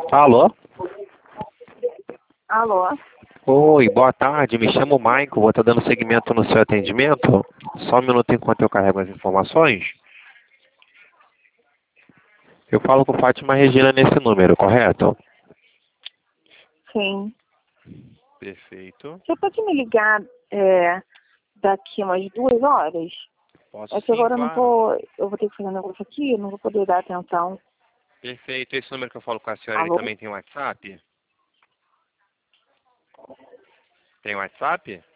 Alô? Alô? Oi, boa tarde. Me chamo Michael. Vou estar dando seguimento no seu atendimento. Só um minuto enquanto eu carrego as informações. Eu falo com Fátima Regina nesse número, correto? Sim. Perfeito. Você pode me ligar daqui umas 2 horas? Posso É que sim, agora eu não claro. tô. Eu vou ter que fazer um negócio aqui, eu não vou poder dar atenção. Perfeito. Esse número que eu falo com a senhora, ele Alô? também tem WhatsApp? Tem WhatsApp?